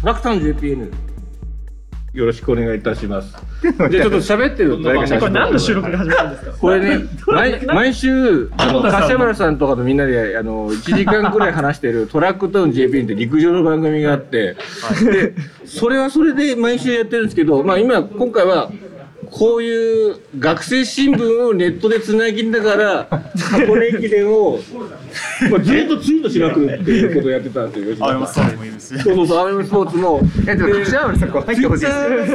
ラクタン JPN よろしくお願いいたします。じゃあちょっと喋ってると誰かこれ何の収録が始まるんですか。これね、毎週柏原さんとかとみんなで1時間くらい話してるトラックタウン JPN って陸上の番組があって、でそれはそれで毎週やってるんですけど、まあ今回はこういう学生新聞をネットでつなぎながら箱根駅伝をずっとツイートしまくるっていうことをやってたんですよ。 アメスポーツもいいですね。 そうアメスポーツも。 でも柏原さんこう入ってほしいです。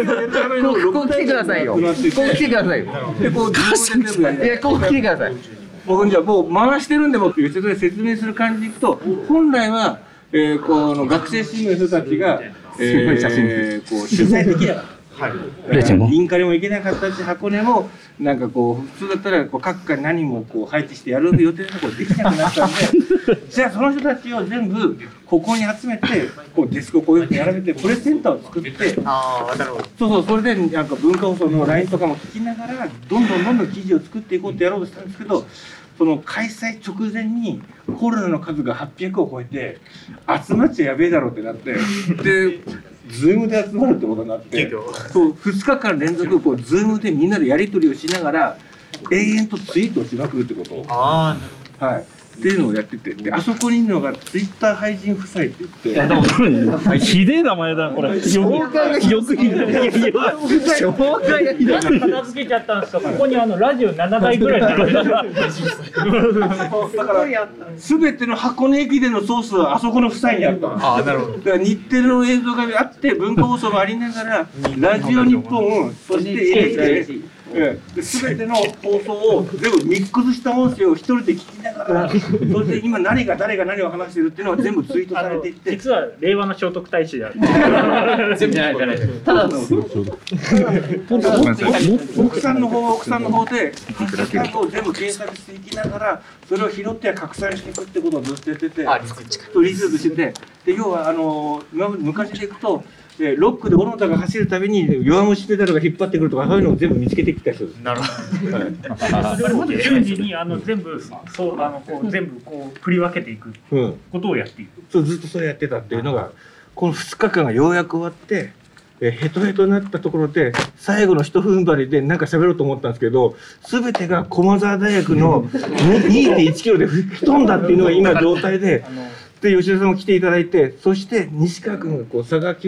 こう来てくださいよ。こう来てくださいよ。でこう来てください。僕じゃあもう回してるんでもっていう説明する感じでいくと、本来はこの学生新聞の人たちがこう取材できなかった。インカレも行けなかったし、箱根もなんかこう普通だったらこう各課何もこう配置してやる予定のところできなくなったんで、じゃあその人たちを全部ここに集めてこうデスクをこういうふうに並べてプレスセンターを作って、それでなんか文化放送の LINE とかも聞きながらどんどん記事を作っていこうってやろうとしたんですけど、その開催直前にコロナの数が800を超えて集まっちゃやべえだろうってなって、でズームで集まるってことになって、そう2日間連続こうズームでみんなでやり取りをしながら永遠とツイートをしまくるってことを、っていうのをやってて、であそこにいるのがツイッター俳人夫妻って言って、 ひでえ名前だこれ。紹介がひどすぎる。紹介がひどすぎる。片付けちゃったんですか。ここにラジオ7台ぐらい並べてる。だから全ての箱根駅伝のソースはあそこの夫妻にあった。 なるほど。 だから日テレの映像があって文化放送がありながらラジオ日本、そして NHK全ての放送を全部ミックスした音声を一人で聞きながら、そして今誰が何を話してるっていうのは全部ツイートされていって、 実は令和の聖徳太子である。 全部じゃない。 ただの奥さんの方でハッシュタグを全部検索していきながらそれを拾って拡散していくってことをずっとやってて、リツイートしてて、で要は昔でいくとロックで小野田が走るたびに弱虫ペダルが引っ張ってくるとか、そういうのを全部見つけてきた人です。 なるほど。 それまで瞬時に全部全部こう振り分けていくことをやっていく。 そうずっとそれやってたっていうのがこの2日間がようやく終わって、ヘトヘトになったところで最後の一踏ん張りで何か喋ろうと思ったんですけど、全てが駒澤大学の 2.1 キロで吹き飛んだっていうのが今状態で。で吉田さんも来ていただいて、そして西川君がこう佐賀の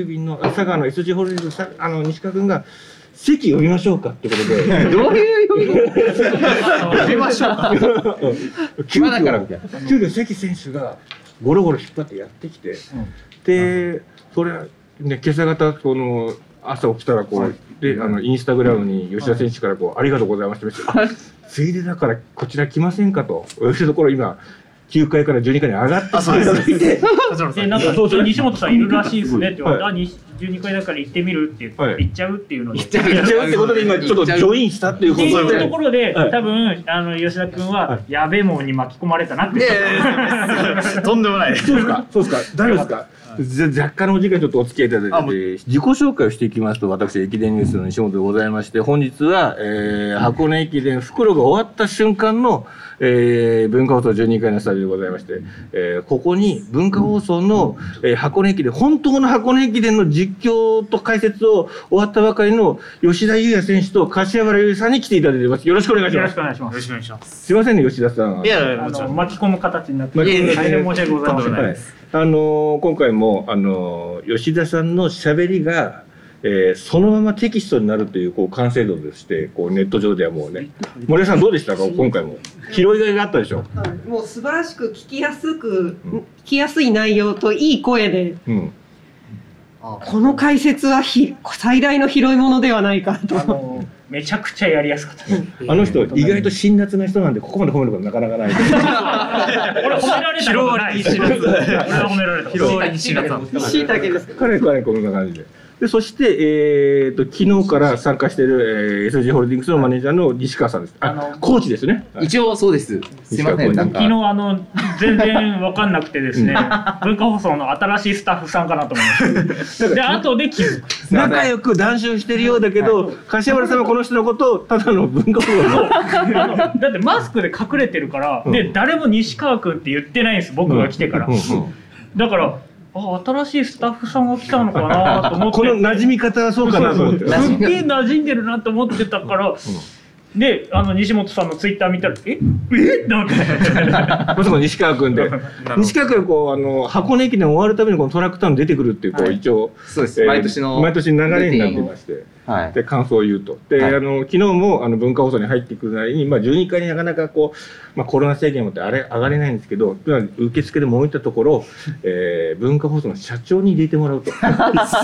SG ホールディングス西川君が席呼びましょうかってことでどういう呼びましょうか急遽関選手がゴロゴロ引っ張ってやってきて、でそれはね今朝方この朝起きたらこうでインスタグラムに吉田選手からこうありがとうございましたついでだからこちら来ませんかというところ今9階から12階に上がってきていただいて、 なんか西本さんいるらしいですねって言われて、12階だから行ってみるって言っちゃうっていうので、行っちゃうってことで今ちょっとジョインしたっていうことで、 っていうところで多分吉田君はやべえもんに巻き込まれたなって。 とんでもない。 そうですか。大丈夫ですか。若干のお時間ちょっとお付き合いいただいて、自己紹介をしていきますと、私駅伝ニュースの西本でございまして、本日は箱根駅伝復路が終わった瞬間の文化放送12階のスタジオでございまして、ここに文化放送の箱根駅伝、本当の箱根駅伝の実況と解説を終わったばかりの吉田祐也選手と柏原祐さんに来ていただいています。よろしくお願いします。 よろしくお願いします。よろしくお願いします。 すいませんね吉田さん。 いやもちろん巻き込む形になって大変申し訳ございません。 今回も吉田さんのしゃべりがそのままテキストになるという完成度でしてネット上ではもうね、森田さんどうでしたか今回も拾いがいがあったでしょ。 もう素晴らしく聞きやすい内容といい声で、この解説は最大の拾い物ではないかと。 めちゃくちゃやりやすかった。 あの人意外と辛辣な人なんでここまで褒めることなかなかない。 俺褒められたことない。俺は褒められた。 拾われに辛辣。 しいたけです。 彼こんな感じで。でそして、昨日から参加している、SG ホールディングスのマネージャーの西川さんです。コーチですね。 一応そうです。すいません。 昨日全然分かんなくてですね、文化放送の新しいスタッフさんかなと思いました。で後で気づく。 仲良く談笑してるようだけど、柏原さんはこの人のことをただの文化放送のだってマスクで隠れてるから、で誰も西川君って言ってないんです僕が来てから。だから新しいスタッフさんが来たのかなと思ってこの馴染み方はそうかなと思って。 すっげえ馴染んでるなと思ってたから、で西本さんのツイッター見たらなんかまさか西川君で西川君こう箱根駅伝終わるたびにこのトラックタウン出てくるっていう、一応そうです、毎年の流れになってまして、で感想を言うとで、昨日も文化放送に入ってくるなりに、12階になかなかコロナ制限もって上がれないんですけど、受付でも置いたところ、文化放送の社長に入れてもらうと。社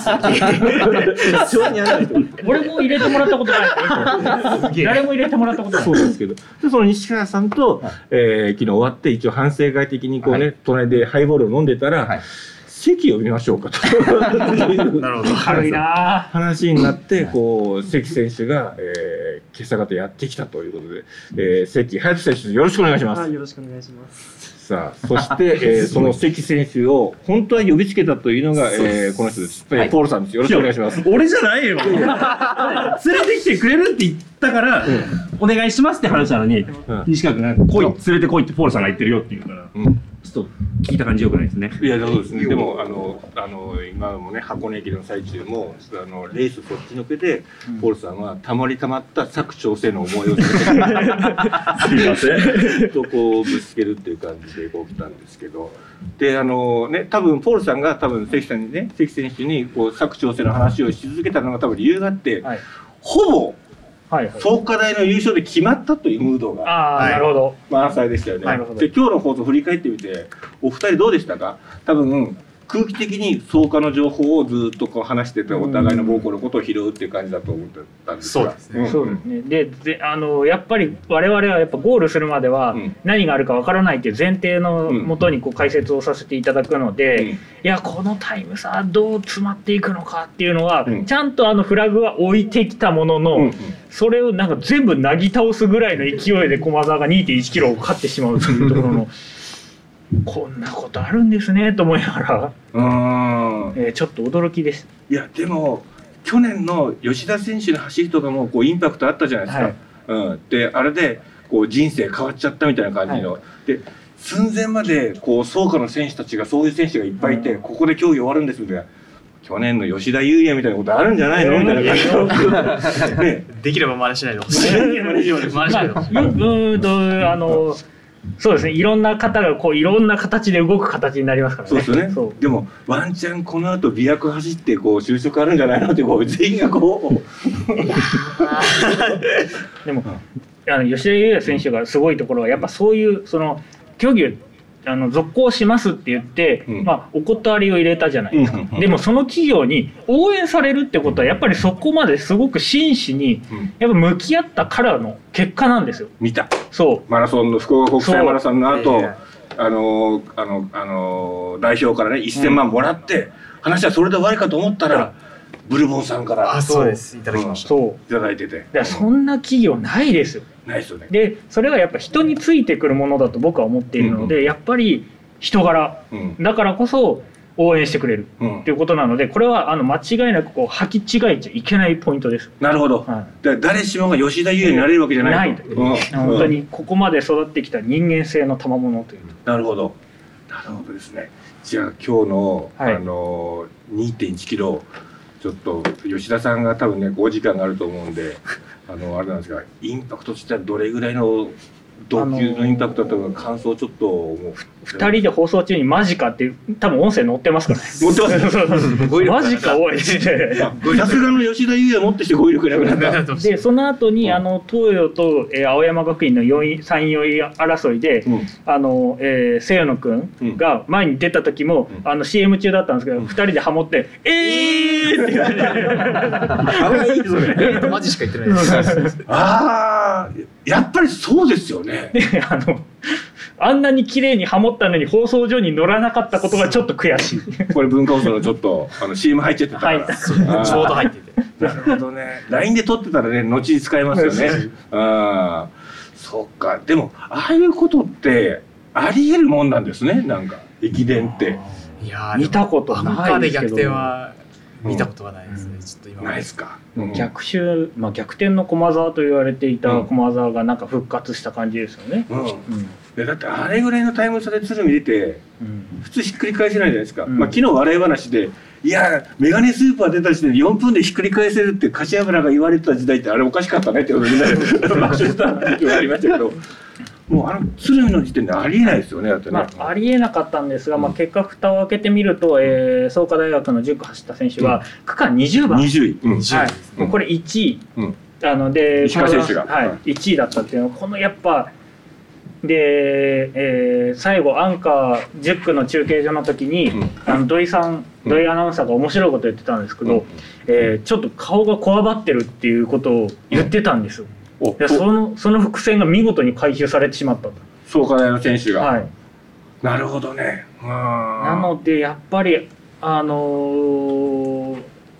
長にやらないと。 俺も入れてもらったことない誰も入れてもらったことない。 そうですけど、でその西川さんと、昨日終わって一応反省会的に隣でハイボールを飲んでたら、席を見ましょうかと軽いな話になって、関選手が、今朝方やってきたということで、関隼人選手よろしくお願いします。 よろしくお願いします。 さあ、そして、その関選手を本当は呼びつけたというのが、この人です。ポールさんです。よろしくお願いします。 俺じゃないよ。連れてきてくれるって言ったから、お願いしますって話なのに、西川君が連れてこいってポールさんが言ってるよって言うから。ちょっと聞いた感じ良くないですね。 いや、そうですね。でも今もね、箱根駅の最中もレースそっちのけで、ポールさんはたまった佐久長聖の思いをすいませんとぶつけるっていう感じで起きたんですけど、でね、多分ポールさんが関選手に佐久長聖の話をし続けたのが多分理由があって、ほぼ創価大の優勝で決まったというムードがなるほど満載でしたよね。で今日の放送振り返ってみてお二人どうでしたか？多分空気的に創価の情報をずっと話しててお互いの母校のことを拾うっていう感じだと思ってたんですが、 そうですね。でやっぱり我々はやっぱゴールするまでは何があるかわからないっていう前提のもとに解説をさせていただくので、いやこのタイム差どう詰まっていくのかっていうのはちゃんとフラグは置いてきたものの、それをなんか全部なぎ倒すぐらいの勢いで駒澤が 2.1 キロを勝ってしまうというところのこんなことあるんですねと思いながら、ちょっと驚きです。 いやでも去年の吉田選手の走りとかもインパクトあったじゃないですか。であれで人生変わっちゃったみたいな感じの、で寸前まで創価の選手たちがそういう選手がいっぱいいて、ここで競技終わるんですみたいな。去年の吉田優也みたいなことあるんじゃないのみたいな感じでできれば真似しないでほしい。 そうですね。いろんな方がいろんな形で動く形になりますからね。 そうですよね。でもワンチャンこの後美薬走って就職あるんじゃないのって全員がでも吉田優也選手がすごいところはやっぱそういう競技続行しますって言って、お断りを入れたじゃないですか。でもその企業に応援されるってことはやっぱりそこまですごく真摯にやっぱ向き合ったからの結果なんですよ。 見た。 そうマラソンの福岡国際マラソンの後、代表からね1000万もらって話はそれで終わりかと思ったら、ブルボンさんからそうですいただきました。 いただいてて、 そんな企業ないですよ。 ないですよね。 でそれがやっぱ人についてくるものだと僕は思っているので、やっぱり人柄だからこそ応援してくれるっていうことなので、これは間違いなく履き違えちゃいけないポイントです。 なるほど。誰しもが吉田優也になれるわけじゃない。 本当にここまで育ってきた人間性の賜物という。 なるほど。なるほどですね。じゃあ今日の2.1 キロちょっと吉田さんが多分ね5時間があると思うんであれなんですが、インパクトとしてはどれぐらいの同級のインパクトだったのか感想ちょっと 2人で放送中にマジかって多分音声載ってますからね。 載ってます。 マジかおいってさすがの吉田優也もってして語彙力なくなった。 でその後に東洋と青山学院の3位4位争いで清野君が前に出た時もCM 中だったんですけど、2人でハモってって言ってマジしか言ってないです。 ああやっぱりそうですよね。 あんなに綺麗にハモったのに放送上に乗らなかったことがちょっと悔しい。 これ文化放送のちょっとCM 入っちゃってたから、 ちょうど入ってて。 なるほどね。LINE で撮ってたらね後に使えますよね。そうか。でもああいうことってあり得るもんなんですね。なんか駅伝って。 いや見たことないですけど。 逆転は見たことはないですね。ちょっと今ないですか。 逆転の駒澤と言われていた駒澤がなんか復活した感じですよね。 だってあれぐらいのタイム差で鶴見出て、普通ひっくり返せないじゃないですか。まあ昨日笑い話で、いやメガネスーパー出た時点で4分でひっくり返せるって柏原が言われてた時代ってあれおかしかったねってことでみんなで爆笑した時がありましたけど、もう鶴見の時点でありえないですよね。だってね。 ありえなかったんですが、結果蓋を開けてみると、創価大学の10区走った選手は区間20番。 20位。 はい。これ1位。で石川選手が、 1位だったっていうのはこのやっぱで、最後アンカー10区の中継所の時に、土井アナウンサーが面白いこと言ってたんですけど、ちょっと顔がこわばってるっていうことを言ってたんですよ。でその伏線が見事に回収されてしまったと。 創価大の選手が。はい。なるほどね。 なのでやっぱりなんだろ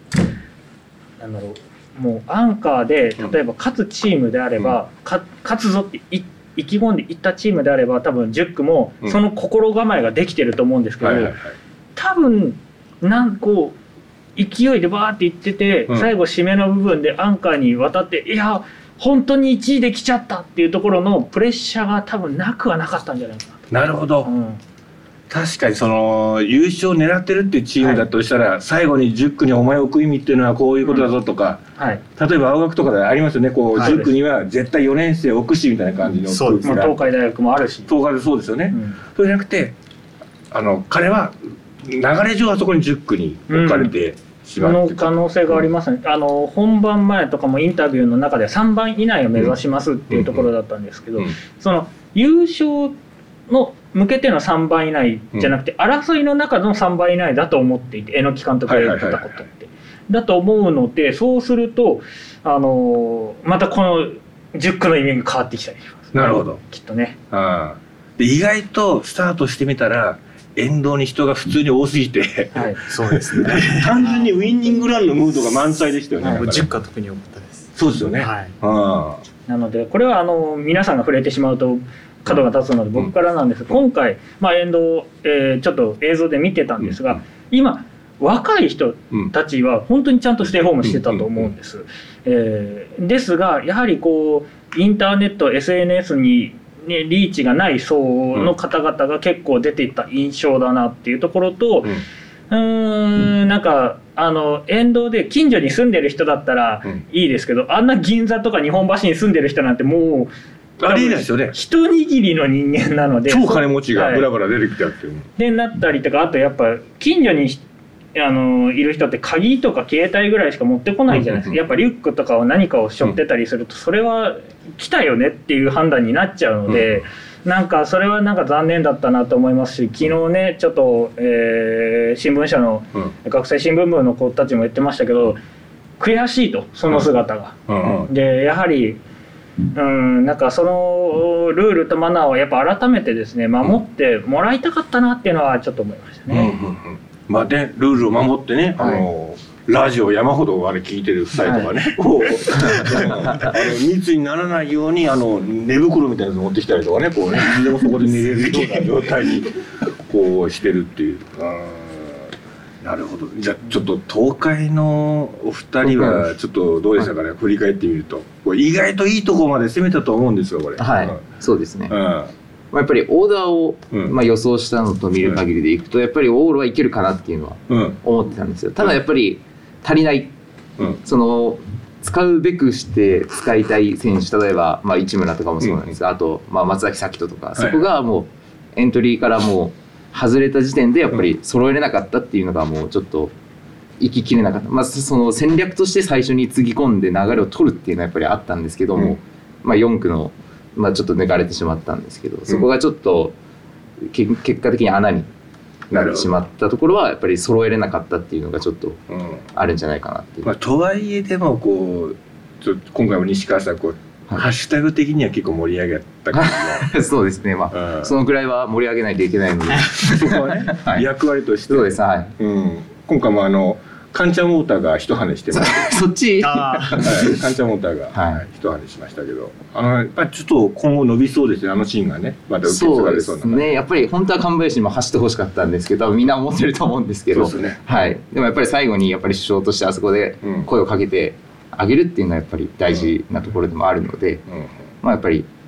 う、もうアンカーで例えば勝つチームであれば、勝つぞって意気込んでいったチームであれば多分10区もその心構えができてると思うんですけど、多分こう勢いでバーっていってて、最後締めの部分でアンカーに渡っていや本当に1位で来ちゃったっていうところのプレッシャーが多分なくはなかったんじゃないかな。 なるほど。確かにその優勝を狙ってるっていうチームだとしたら、最後に10区にお前を置く意味っていうのはこういうことだぞとか、例えば青学とかでありますよね。こう10区には絶対4年生を置くしみたいな感じの空気が。 東海大学もあるし。 東海でそうですよね。そうじゃなくて彼は流れ上あそこに10区に置かれてしまって、 その可能性がありますね。本番前とかもインタビューの中で3番以内を目指しますっていうところだったんですけど、その優勝の向けての3番以内じゃなくて、争いの中の3番以内だと思っていて、榎木監督が言ってたことってだと思うので、そうするとまたこの10区の意味が変わってきたりします。 なるほど。 きっとね。 で意外とスタートしてみたら沿道に人が普通に多すぎて、 そうですね。 単純にウィンニングランのムードが満載でしたよね。 10区は特に多かったです。 そうですよね。 なのでこれは皆さんが触れてしまうと角が立つので僕からなんです。今回沿道ちょっと映像で見てたんですが、今若い人たちは本当にちゃんとステイホームしてたと思うんです。ですがやはりこうインターネット SNS にリーチがない層の方々が結構出ていった印象だなっていうところと、なんか沿道で近所に住んでる人だったらいいですけど、あんな銀座とか日本橋に住んでる人なんてもうありえないですよね。 一握りの人間なので、 超金持ちがブラブラ出てきちゃってる。 でなったりとか、あとやっぱ近所にいる人って鍵とか携帯ぐらいしか持ってこないじゃないですか。やっぱリュックとかを何かを背負ってたりすると、それは来たよねっていう判断になっちゃうので、なんかそれはなんか残念だったなと思いますし、昨日ねちょっと、新聞社の学生新聞部の子たちも言ってましたけど、悔しいとその姿が。でやはりなんかそのルールとマナーをやっぱ改めてですね守ってもらいたかったなっていうのはちょっと思いましたね。 まあね、ルールを守ってね、ラジオ山ほどあれ聞いてる夫妻とかね、密にならないように寝袋みたいなの持ってきたりとかね、こうね、いつでもそこで寝れるような状態にこうしてるっていう。なるほど。じゃあちょっと東海のお二人はちょっとどうでしたかね、振り返ってみると意外といいところまで攻めたと思うんですよこれ。 そうですね。やっぱりオーダーを予想したのと見る限りでいくと、やっぱりオールはいけるかなっていうのは思ってたんですよ。ただやっぱり足りない、その使うべくして使いたい選手、例えば市村とかもそうなんですが、あと松崎咲人とか、そこがもうエントリーからもう外れた時点でやっぱり揃えれなかったっていうのがもうちょっと行ききれなかった。その戦略として最初につぎ込んで流れを取るっていうのはやっぱりあったんですけども、4区のちょっと抜かれてしまったんですけど、そこがちょっと結果的に穴になってしまったところはやっぱり揃えれなかったっていうのがちょっとあるんじゃないかなっていう。 とはいえでもこう今回も西川さんハッシュタグ的には結構盛り上げた感じそうですね。そのくらいは盛り上げないといけないのでそこはね、役割として。 そうです。 今回もカンチャモーターが一跳ねしてましたそっちカンチャモーターが一跳ねしましたけど、やっぱりちょっと今後伸びそうですね、シーンがね。また受け継がれそうな。 そうですね。やっぱり本当は神林にも走ってほしかったんですけど、みんな思ってると思うんですけど、でもやっぱり最後にやっぱり主将としてあそこで声をかけてあげるっていうのはやっぱり大事なところでもあるので、やっぱり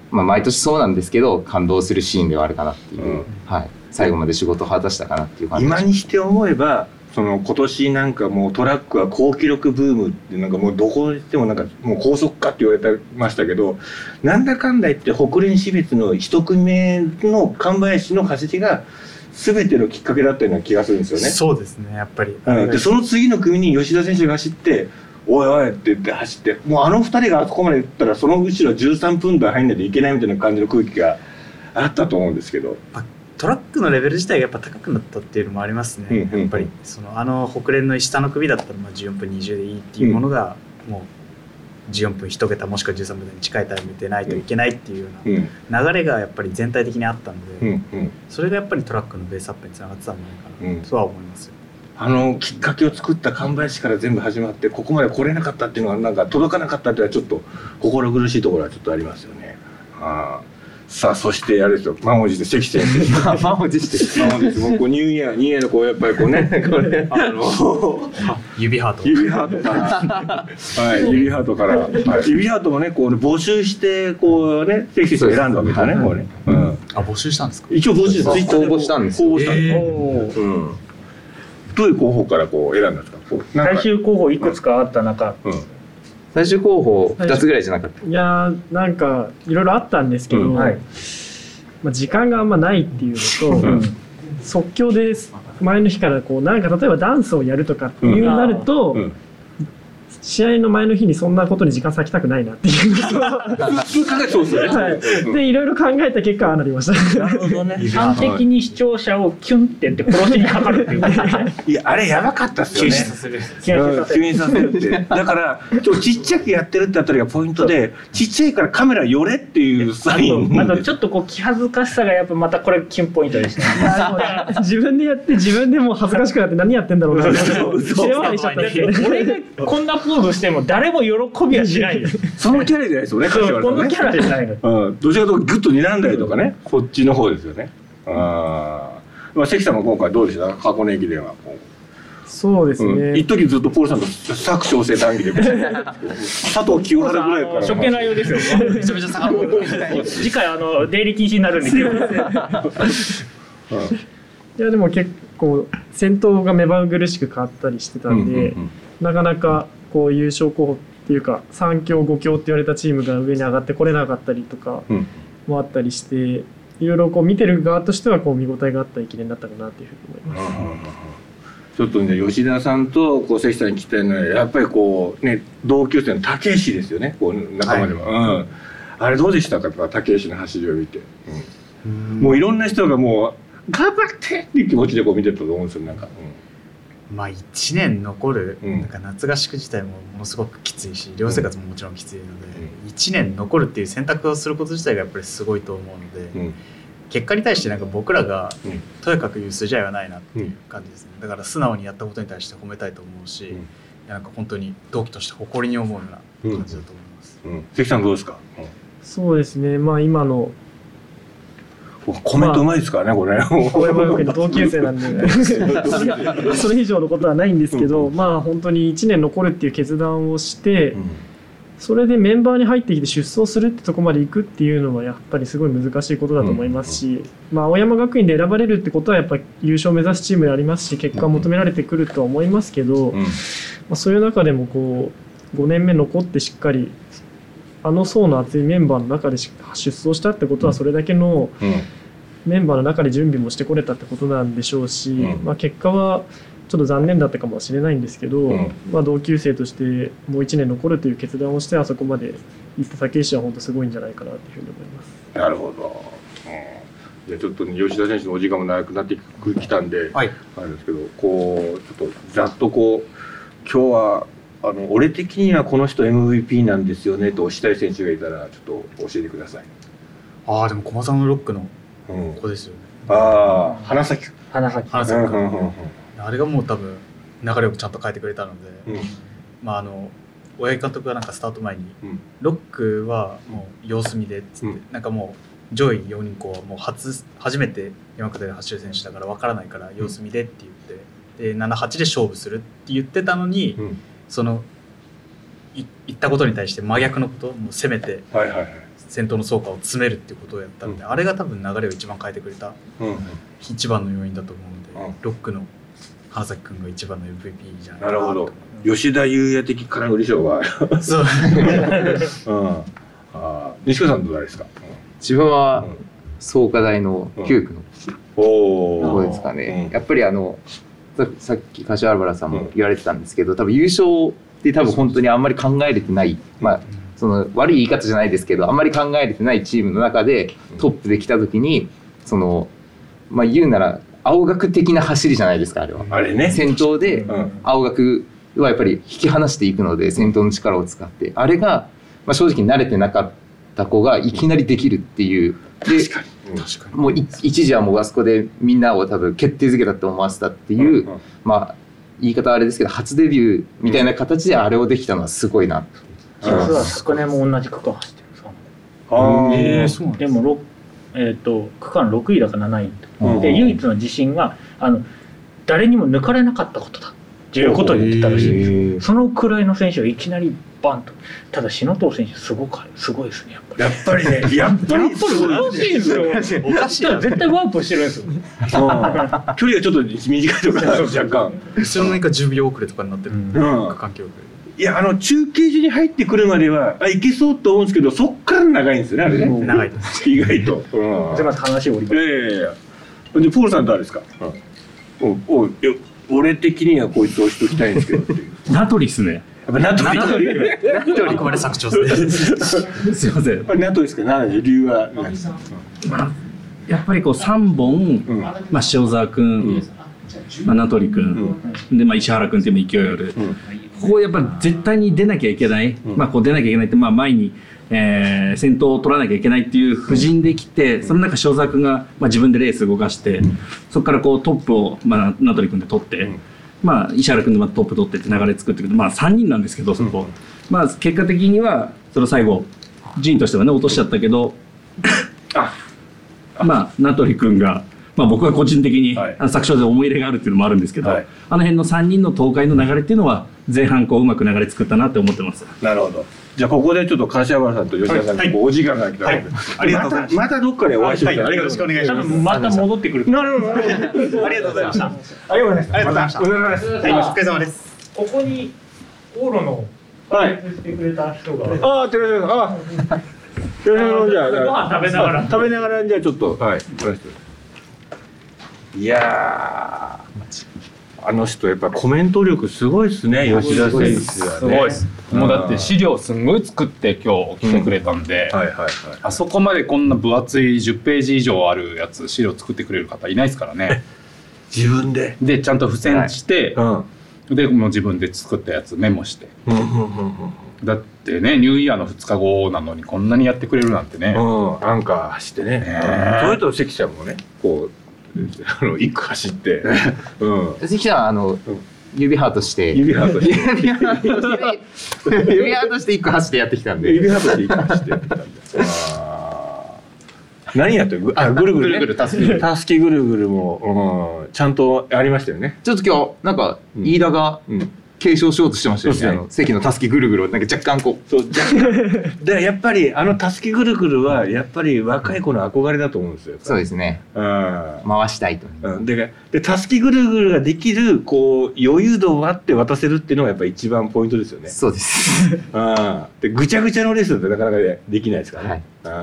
毎年そうなんですけど感動するシーンではあるかなっていう、はい、最後まで仕事を果たしたかなっていう感じです。 今にして思えばその今年なんかもうトラックは高記録ブームってなんかもうどこでもなんかもう高速化って言われてましたけど、なんだかんだ言って北連標別の一組目の神林の走りが全てのきっかけだったような気がするんですよね。 そうですね、やっぱり。 でその次の組に吉田選手が走っておいおいって言って走って、もうあの2人があそこまで行ったらその後ろ13分台入んないといけないみたいな感じの空気があったと思うんですけど、 トラックのレベル自体がやっぱ高くなったっていうのもありますね。やっぱり北連の下の組だったら14分20でいいっていうものが、もう14分1桁もしくは13分に近いタイムでないといけないっていうような流れがやっぱり全体的にあったので、それがやっぱりトラックのベースアップにつながってたんじゃないかなとは思いますよ。 きっかけを作った神林から全部始まってここまで来れなかったっていうのはなんか届かなかったっていうのはちょっと心苦しいところはちょっとありますよね。さあそしてあれですよ、満を持して関先生満を持してもうニューイヤーのこうやっぱりこうねこれ指ハートからはい指ハートから、指ハートもねこう募集してこうね関先生選んだわけですよね。こうね、 募集したんですか。 一応募集して公募したんです。 公募したんです。どういう候補からこう選んだんですか。 最終候補いくつかあった中、 最終候補2つぐらいじゃなかった。 いやなんかいろいろあったんですけど、時間があんまないっていうのと、即興で前の日からこうなんか例えばダンスをやるとかっていうなると、試合の前の日にそんなことに時間割きたくないなっていうのと普通考えそうですよね。 でいろいろ考えた結果ああなりました。 なるほどね。端的に視聴者をキュンってやって殺しにかかるっていういやあれやばかったっすよね。急にさせるってだからちっちゃくやってるってあたりがポイントで、ちっちゃいからカメラ寄れっていうサイン。 あとちょっとこう気恥ずかしさがやっぱまたこれキュンポイントでしたね。 自分でやって自分でも恥ずかしくなって何やってんだろうなって俺がこんなポーズしても誰も喜びはしないよ。 そのキャラじゃないですよね。 このキャラじゃないの。 どちらかというとグッと睨んだりとかね、こっちの方ですよね。関さんも今回どうでした箱根駅伝は。 そうですね。 一時ずっとポールさんと佐久長聖談義で佐藤清原ぐらいから初見内容ですよ。めちゃめちゃ下がる。次回出入り禁止になるんで。 いやでも結構先頭が目まぐるしく変わったりしてたんで、なかなかこう優勝候補っていうか3強5強って言われたチームが上に上がってこれなかったりとかもあったりして、いろいろこう見てる側としてはこう見応えがあった駅伝だったかなというふうに思います。 ちょっとね吉田さんとこう関さんに聞きたいのはやっぱりこうね同級生の武石ですよね。こう仲間では、あれどうでしたか武石の走りを見て、もういろんな人がもう頑張ってっていう気持ちでこう見てたと思うんですよ。なんか、 1年残る、なんか夏合宿自体もものすごくきついし寮生活ももちろんきついので、1年残るっていう選択をすること自体がやっぱりすごいと思うので、結果に対してなんか僕らがとやかく言う筋合いはないなっていう感じですね。だから素直にやったことに対して褒めたいと思うし、なんか本当に同期として誇りに思うような感じだと思います。 関さんどうですか。 そうですね、今のコメントうまいですからね、これ。 青山学園の同級生なんでそれ以上のことはないんですけど、本当に1年残るっていう決断をして、それでメンバーに入ってきて出走するってとこまで行くっていうのはやっぱりすごい難しいことだと思いますし、青山学院で選ばれるってことはやっぱり優勝を目指すチームでありますし、結果を求められてくるとは思いますけど、そういう中でもこう5年目残ってしっかり層の厚いメンバーの中で出走したってことはそれだけのメンバーの中で準備もしてこれたってことなんでしょうし、結果はちょっと残念だったかもしれないんですけど、同級生としてもう1年残るという決断をしてあそこまで行った武石は本当すごいんじゃないかなというふうに思います。 なるほど。じゃあちょっと、吉田選手のお時間も長くなってきたんで、あれですけど、こうちょっとざっとこう今日は俺的にはこの人 MVP なんですよねとおっしゃる選手がいたらちょっと教えてください。 でも駒沢のロックの子ですよね。 花咲。 あれがもう多分流れをちゃんと変えてくれたので、大八木監督がなんかスタート前に、ロックはもう様子見でっつって、なんかもう上位4人校はもう初めて山形で走る選手だから分からないから様子見でって言って、で 7,8 で勝負するって言ってたのに、その言ったことに対して真逆のことをもう攻めて、 先頭の走破を詰めるっていうことをやったので、あれが多分流れを一番変えてくれた一番の要因だと思うので、6区の花咲君が一番の MVP じゃないかなと。 なるほど。吉田裕也的空振り賞は。 そう。 西川さんどうですか？ 自分は創価大の9区のとこですかね。やっぱりさっき柏原さんも言われてたんですけど、多分優勝って多分本当にあんまり考えれてない、まあその悪い言い方じゃないですけど、あんまり考えれてないチームの中でトップで来た時に、そのまあ言うなら青学的な走りじゃないですか、あれは。 あれね。 先頭で青学はやっぱり引き離していくので、先頭の力を使って、あれがまあ正直慣れてなかった子がいきなりできるっていう。でもう一時はもうあそこでみんなを多分決定づけたって思わせたっていう、まあ言い方はあれですけど、初デビューみたいな形であれをできたのはすごいな。 実は昨年も同じ区間走ってるんです。そうなんです。でも区間6位だか7位で、唯一の自信は誰にも抜かれなかったことだっていうことを言ってたらしいんです。そのくらいの選手がいきなりバンと。ただ篠藤選手すごいですね、 やっぱりね。やっぱりおかしいですよ。おかしい。絶対ワープしてるんですよ。 距離がちょっと短いとか若干。 後ろの10秒遅れとかになってる区間記録。 いや中継所に入ってくるまではいけそうと思うんですけど、そっから長いんですよね、あれね。 長いです。 意外と。 すみません、話を折ります。 でポールさんどうですか？俺的にはこいつをしときたいんですけど。 名取っすね。 やっぱ名取。 あくまで作長ですね。 すいません。 名取ですか？なんで理由は何ですか？ やっぱりこう3本、まあ塩澤君、まあ名取君、でまあ石原君っていう勢いある。ここやっぱ絶対に出なきゃいけない。まあこう出なきゃいけないって、まあ前に先頭を取らなきゃいけないっていう布陣できて、その中塩澤君がまあ自分でレース動かして、そこからこうトップをまあ名取君で取って。まあ、石原君でまたトップ取ってって流れ作ってくる、まあ3人なんですけど、そこ、まあ結果的にはその最後陣としてはね落としちゃったけどまあ名取君が、まあ、僕は個人的に作詞で思い入れがあるっていうのもあるんですけど、あの辺の3人の東海の流れっていうのは前半こううまく流れ作ったなって思ってます。 なるほど。じゃあここでちょっと柏原さんと吉田さんにお時間が来たので、ありがとうございます。またどっかでお会いしましょう。よろしくお願いします。 また戻ってくる。 なるほど。ありがとうございました。ありがとうございました。ありがとうございました。お疲れ様です。 ここに往路の解説してくれた人が。 ああ、寺田さん。ああ。寺田さんじゃあご飯食べながらじゃあちょっとはい。いやあの人やっぱコメント力すごいですね、吉田選手はね。 すごいです。もうだって資料すんごい作って今日来てくれたんで、あそこまでこんな分厚い10ページ以上あるやつ資料作ってくれる方いないですからね。 自分でちゃんと付箋して、でもう自分で作ったやつメモして。だってね、ニューイヤーの2日後なのにこんなにやってくれるなんてね。 アンカー走ってね。それと関ちゃんもね、こう一区走って、 関ちゃん指ハートして指ハートして一個走ってやってきたんで、 指ハートして一個走ってやってきたんで。何やってる？あ、ぐるぐるたすきぐるぐるもちゃんとありましたよね。 ちょっと今日なんか飯田が継承しようとしてましたよね。関のたすきぐるぐるをなんか若干こう。そう若干。でやっぱりたすきぐるぐるはやっぱり若い子の憧れだと思うんですよ。 そうですね。回したいと。 でたすきぐるぐるができるこう余裕度があって渡せるっていうのがやっぱ一番ポイントですよね。 そうです。 でぐちゃぐちゃのレースってなかなかできないですからね。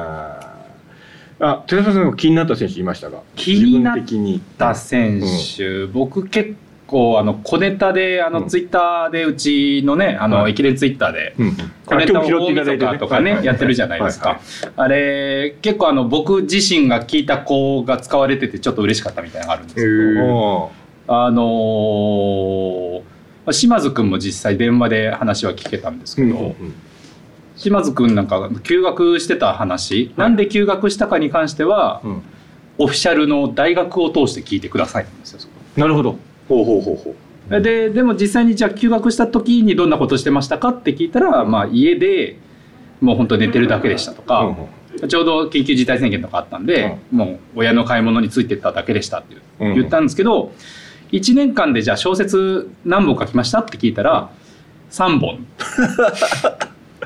寺澤さん気になった選手いましたか？ 気になった選手、僕結構小ネタでツイッターでうちのね駅伝ツイッターで小ネタを大晦日とかねやってるじゃないですか。あれ結構僕自身が聞いた子が使われててちょっと嬉しかったみたいなのがあるんですけど、島津君も実際電話で話は聞けたんですけど、島津君なんか休学してた話、なんで休学したかに関しては、オフィシャルの大学を通して聞いてくださいなんですよ。 なるほど。 でも実際にじゃあ休学した時にどんなことしてましたかって聞いたら、まあ、家でもう本当寝てるだけでしたとか、ちょうど緊急事態宣言とかあったんで、もう親の買い物についてっただけでしたって言ったんですけど、1年間でじゃあ小説何本書きましたって聞いたら3本。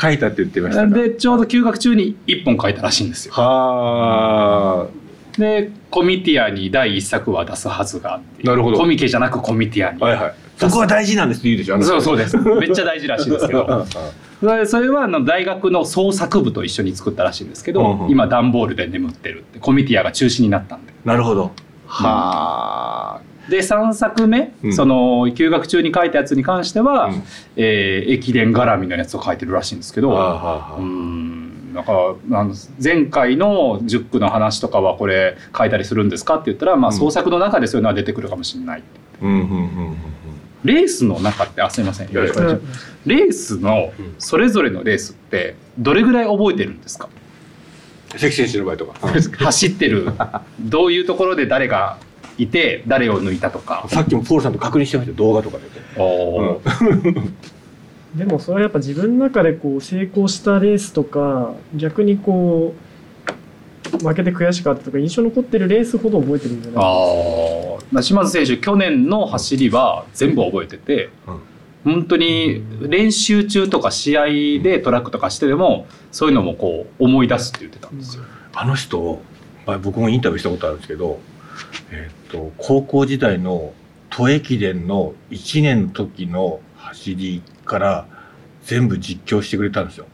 書いたって言ってました。 でちょうど休学中に1本書いたらしいんですよ。 はあ。でコミティアに第1作は出すはずがっていう。 なるほど。 コミケじゃなくコミティアに。 はいはい。そこは大事なんですって言うでしょ。 そうです。めっちゃ大事らしいですけど。それは大学の創作部と一緒に作ったらしいんですけど、今段ボールで眠ってるってコミティアが中止になったんで。 なるほど。はあ。で3作目、その休学中に書いたやつに関しては、駅伝絡みのやつを書いてるらしいんですけど、なんか前回の10区の話とかはこれ書いたりするんですかって言ったら、創作の中でそういうのは出てくるかもしれない。レースの中ってすいません、よろしくお願いします。レースのそれぞれのレースってどれぐらい覚えてるんですか？ 関選手の場合とか走ってるどういうところで誰がいて誰を抜いたとか。 さっきもポールさんと確認してましたよ、動画とかで。 でもそれはやっぱ自分の中でこう成功したレースとか逆にこう負けて悔しかったとか印象残ってるレースほど覚えてるんじゃないですか。 島津選手去年の走りは全部覚えてて、本当に練習中とか試合でトラックとかしてでもそういうのもこう思い出すって言ってたんですよ。 あの人、僕もインタビューしたことあるんですけど、高校時代の都駅伝の1年の時の走りから全部実況してくれたんですよ。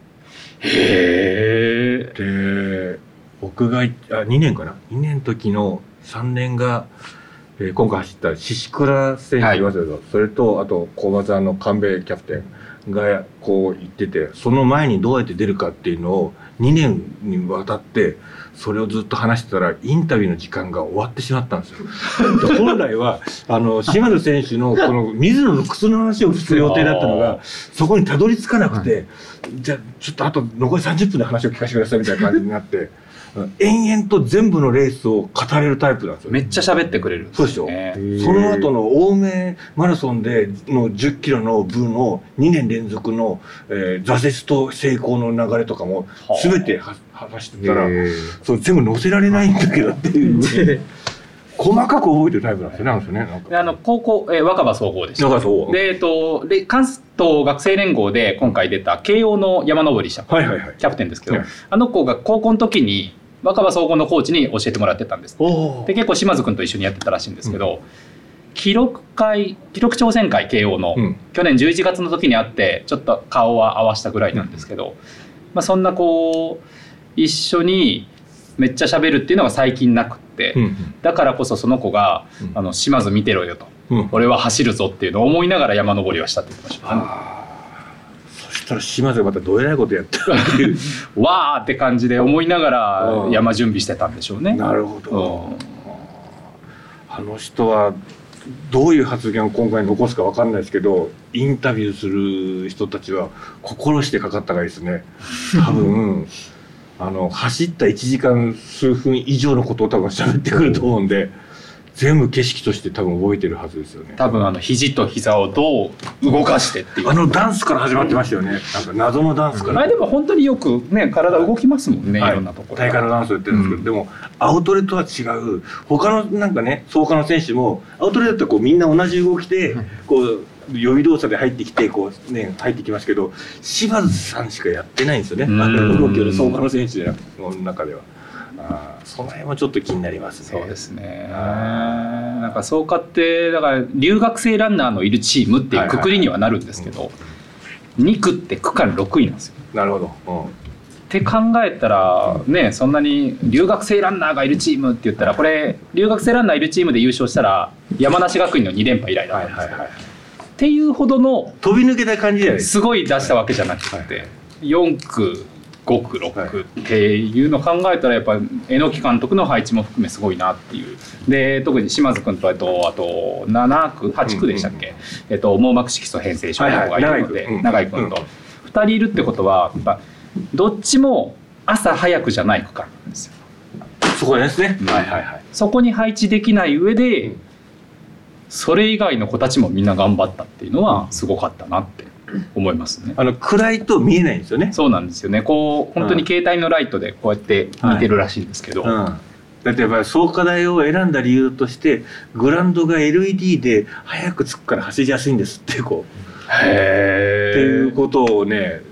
へー。で僕が2年かな、2年の時の3年が、今回走った宍倉選手いますけど、それとあと小松の神戸キャプテンがこう言ってて、その前にどうやって出るかっていうのを2年にわたってそれをずっと話してたらインタビューの時間が終わってしまったんですよ。本来は島津選手のこの水野の靴の話をする予定だったのがそこにたどり着かなくて、じゃあちょっとあと残り30分で話を聞かせてくださいみたいな感じになって延々と全部のレースを語れるタイプなんですよ。 めっちゃ喋ってくれる。 そうでしょ。その後の青梅マラソンでの10キロの部の2年連続の、挫折と成功の流れとかも全て走ってたらそれ全部載せられないんだけどっていう細かく覚えてるタイプなんですよね。 高校、若葉総合でした。で関東学生連合で今回出た慶応の山登り者、キャプテンですけど、あの子が高校の時に若葉総合のコーチに教えてもらってたんです。で結構島津君と一緒にやってたらしいんですけど、記録挑戦会慶応の、去年11月の時に会ってちょっと顔は合わせたぐらいなんですけど、そんなこう一緒にめっちゃ喋るっていうのが最近なくって、だからこそその子が「島津見てろよ」と「俺は走るぞ」っていうのを思いながら山登りはしたって言ってました。 そしたら島津がまたどえらいことやってるっていうわーって感じで思いながら山準備してたんでしょうね。 なるほど。あの人はどういう発言を今回残すか分かんないですけど、インタビューする人たちは心してかかったがいいですね。多分走った1時間数分以上のことを多分喋ってくると思うんで、全部景色として多分覚えてるはずですよね。 多分肘と膝をどう動かしてっていう、 ダンスから始まってましたよね。なんか謎のダンスから。 でも本当によくね体動きますもんね、いろんなところ。 大会のダンスをやってるんですけど、でもアウトレとは違う他のなんかね、創価の選手もアウトレだったらこうみんな同じ動きでこう予備動作で入ってきてこうね入ってきますけど、島津さんしかやってないんですよね。動きを創価の選手の中では。その辺もちょっと気になりますね。 そうですね。なんか創価ってだから留学生ランナーのいるチームっていうくくりにはなるんですけど、2区って区間6位なんですよ。 なるほど。 って考えたらね、そんなに留学生ランナーがいるチームって言ったら、これ留学生ランナーいるチームで優勝したら山梨学院の2連覇以来だったんですよ。っていうほどの飛び抜けた感じじゃないですか。すごい出したわけじゃなくて、4区5区6区っていうのを考えたらやっぱ榎木監督の配置も含めすごいなっていう。で特に島津君とあと7区8区でしたっけ、網膜色素変性症の子がいるので、永井君と2人いるってことはやっぱどっちも朝早くじゃない区間なんですよ。 そこですね。 そこに配置できない上で、それ以外の子たちもみんな頑張ったっていうのはすごかったなって思いますね。 暗いと見えないんですよね。 そうなんですよね。こう本当に携帯のライトでこうやって見てるらしいんですけど、 だってやっぱり創価大を選んだ理由としてグラウンドが LED で早く着くから走りやすいんですってこうっていうことをね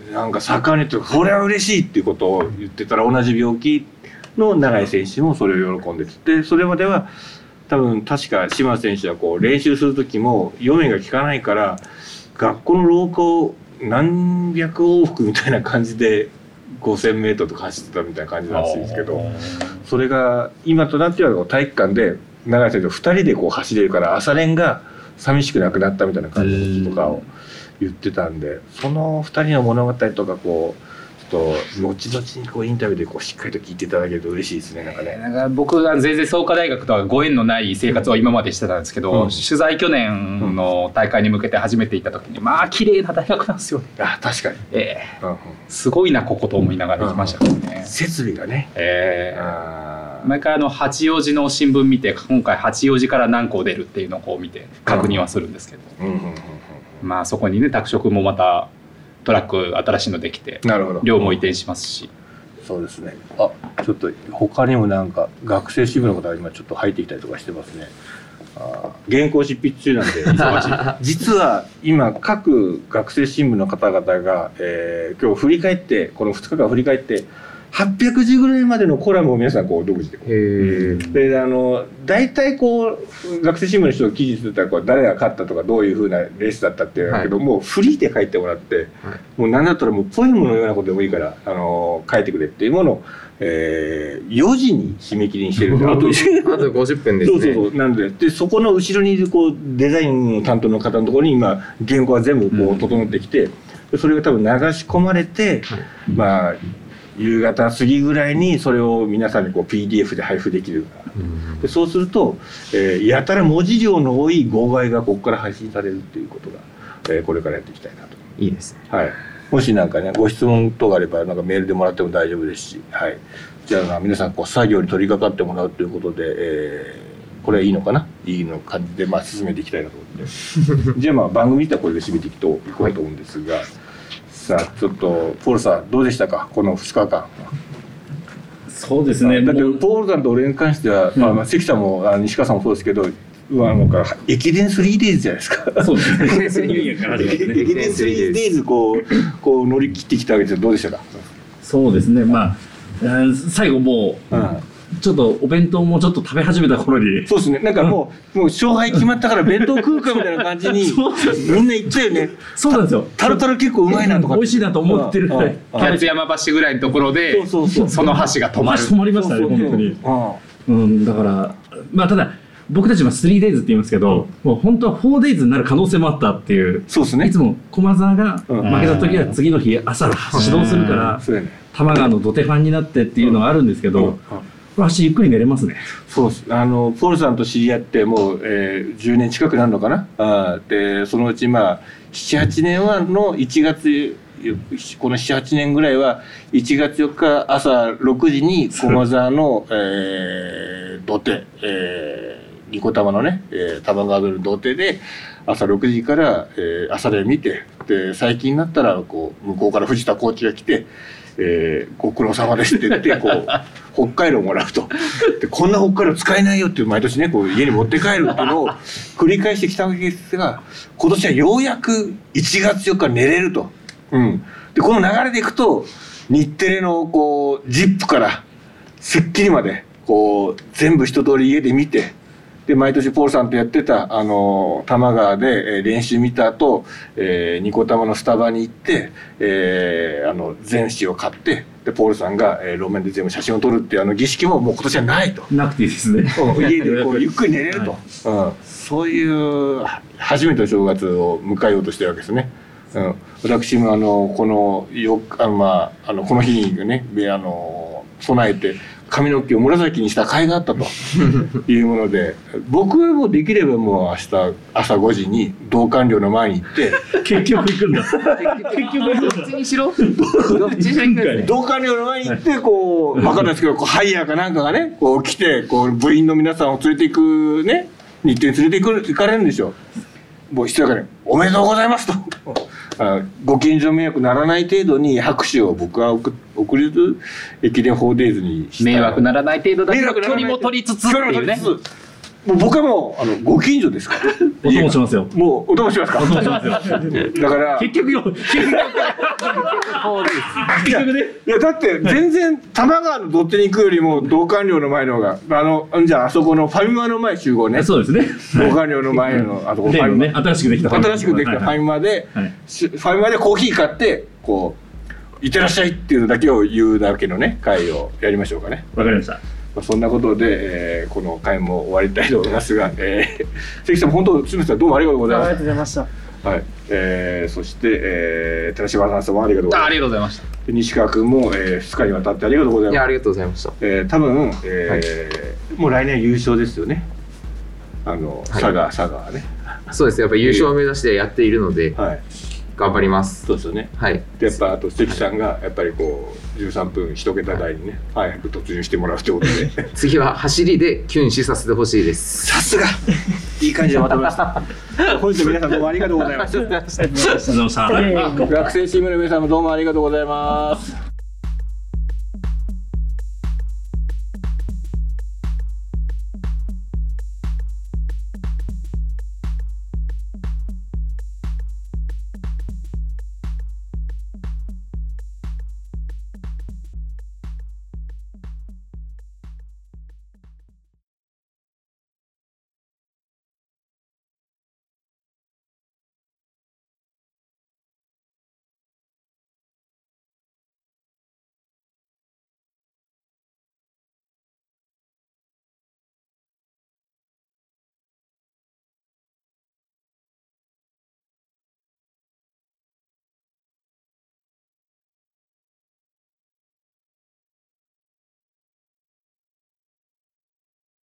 なんか盛んにとこれは嬉しいっていうことを言ってたら、同じ病気の永井選手もそれを喜んでて、それまでは確か島選手はこう練習する時も読めが効かないから学校の廊下を何百往復みたいな感じで 5000m とか走ってたみたいな感じなんですけど、それが今となっては体育館で永井選手と2人でこう走れるから朝練が寂しくなくなったみたいな感じのこととかを言ってたんで、その2人の物語とかこうちょっと後々にこうインタビューでこうしっかりと聞いていただけると嬉しいですね。 なんか僕が全然創価大学とはご縁のない生活を今までしてたんですけど、取材去年の大会に向けて初めて行った時にまあ綺麗な大学なんですよね。 あ、確かに、 すごいなここと思いながら行きましたけどね、 設備がね。 毎回八王子の新聞見て、今回八王子から何校出るっていうのをこう見て確認はするんですけど、まあそこにね拓殖もまたトラック新しいのできて、寮も移転しますし。 そうですね。あ、ちょっと他にもなんか学生支部の方が今ちょっと入ってきたりとかしてますね。原稿執筆中なんで忙しい。実は今各学生新聞の方々が、今日振り返ってこの2日間振り返って800字ぐらいまでのコラムを皆さんこう独自でで大体こう学生新聞の人が記事すると誰が勝ったとかどういうふうなレースだったっていうけど、もうフリーで書いてもらって、もう何だったらもうポエムのようなことでもいいから書いてくれっていうものを、4時に締め切りにしてるんであと 50分ですね。 そうなんでそこの後ろにいるこうデザインの担当の方のところに今原稿が全部こう整ってきて、それが多分流し込まれて、まあ夕方過ぎぐらいにそれを皆さんにこう PDF で配布できるから、でそうすると、やたら文字量の多い号外がここから配信されるっていうことが、これからやっていきたいなと。 いいですね。 はい。もしなんかねご質問とかあればなんかメールでもらっても大丈夫ですし、はい。じゃあ皆さんこう作業に取り掛かってもらうということで、これはいいのかな、いいの感じでまあ進めていきたいなと思ってじゃあまあ番組自体はこれで締めていこうと思うんですが。さあちょっとポールさんどうでしたかこの2日間。 そうですね。 だってポールさんと俺に関しては、まあ関さんも西川さんもそうですけど、駅伝 3days じゃないですか。 そうですね。駅伝 3days こう乗り切ってきたわけです。どうでしたか。 そうですね。まあ最後もう。ちょっとお弁当もちょっと食べ始めた頃に、 そうですね。なんかもう勝敗決まったから弁当食うかみたいな感じにみんな言ったよね。 そうなんですよ。 タルタル結構うまいなとか美味しいなと思ってるぐらい、 八山橋ぐらいのところでその橋が止まる。 止まりましたね本当に。だからまあただ僕たちは 3days って言いますけど、もう本当は 4days になる可能性もあったっていう。 そうですね。 いつも駒澤が負けた時は次の日朝始動するから玉川の土手ファンになってっていうのがあるんですけど、足ゆっくり寝れますね。 そうです。ポールさんと知り合ってもう、10年近くなるのかな。でそのうちまあ 7,8 年はの1月この 7,8 年ぐらいは1月4日朝6時に駒澤の、土手、ニコ玉のね、玉川通りの土手で朝6時から、朝練見て、で最近になったらこう向こうから藤田コーチが来て、ご苦労様ですって言ってこう北海道もらうと。でこんな北海道使えないよって毎年ねこう家に持って帰るっていうのを繰り返してきたわけですが、今年はようやく1月4日寝れると。でこの流れでいくと日テレのこう ZIP からスッキリまでこう全部一通り家で見て、で毎年ポールさんとやってた多摩川で練習見た後、ニコタマのスタバに行って、全紙を買ってでポールさんが、路面で全部写真を撮るっていう儀式ももう今年はないと。 なくていいですね。 家でこうゆっくり寝れると、そういう初めての正月を迎えようとしてるわけですね。私もこの日にね備えて髪の毛を紫にした甲斐があったというもので、僕はもうできればもう明日朝5時に同感寮の前に行って結局行くんだ。 結局どっちにしろどっちにしろ行くんですね。 同感寮の前に行ってこう分かんないですけどハイヤーかなんかがねこう来てこう部員の皆さんを連れて行くね日程に連れて行かれるんですよ。もう一人だからおめでとうございますと。ご近所迷惑ならない程度に拍手を僕は送りつつ駅伝 4days にした迷惑ならない程度だけど距離も取りつつっていうね。 もう僕はもうご近所ですから。 音もしますよ。 もう音もしますか。 音もしますよ。 だから結局よ。結局ね。 いやだって全然多摩川の土手に行くよりも道館寮の前の方がじゃああそこのファミマの前集合ね。 そうですね。 道館寮の前のあそこファミマね、新しくできたファミマでファミマでコーヒー買ってこういってらっしゃいっていうのだけを言うだけのね会をやりましょうかね。 わかりました。 そんなことで、この会も終わりたいと思いますが、関さん本当すみませんどうもありがとうございます。 ありがとうございました。 はい、そして、寺島さんもありがとうございます。 ありがとうございました。 西川君も、2日にわたってありがとうございます。 いやありがとうございました。 多分、もう来年優勝ですよね。佐賀ね。 そうです。やっぱり優勝を目指してやっているので、頑張ります。 そうですよね。 はい。 でやっぱあと関さんがやっぱりこう13分1桁台にね早く突入してもらうということで、 次は走りでキュン死させてほしいです。 さすがいい感じでまとめました。本日皆さんどうもありがとうございます。学生チームの皆さんもどうもありがとうございます。